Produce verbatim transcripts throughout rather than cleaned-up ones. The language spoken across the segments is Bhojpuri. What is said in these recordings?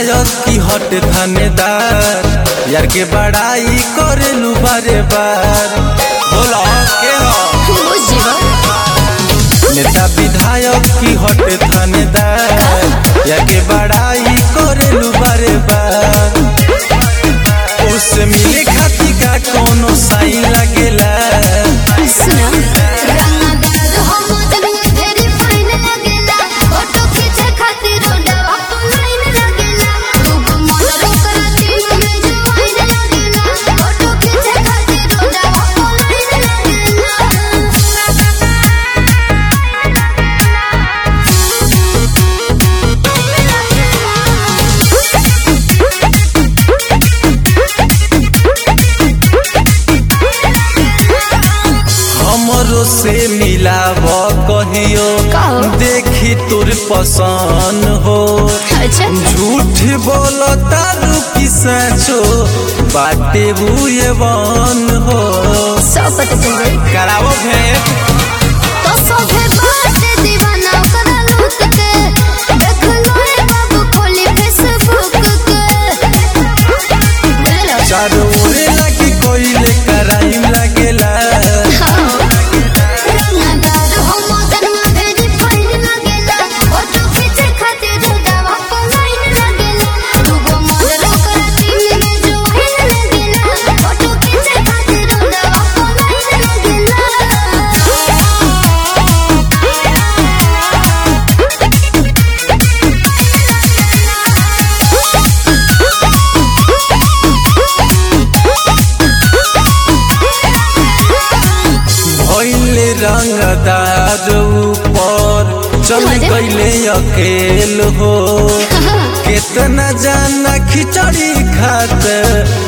विधायक की हट थानेदार यार के बड़ाई करेलू बारे बार। बोलो के हो नेता विधायक की हट थानेदार यार के बड़ाई करेलू बारे बार। उससे मिले खाती का कोनो साइन लगेला। से मिलाव कहियो देखी तोर पसंद हो। अच्छा? झूठ बोलो तारू की सचो बाटे बुए बन हो। सब पता चल जाए करावो भेंट तो सब बात दीवाना करा लूट के देख लो रे बाबू खोली फेसबुक के। चारों ओर लगी कोइले कराइम लगेला। रंगदार ऊपर चल गईले अकेल हो। कितना जाना खिचड़ी खात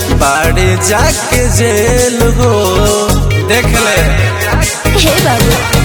बाड़े जाके जेल हो। देख ले हे बाबू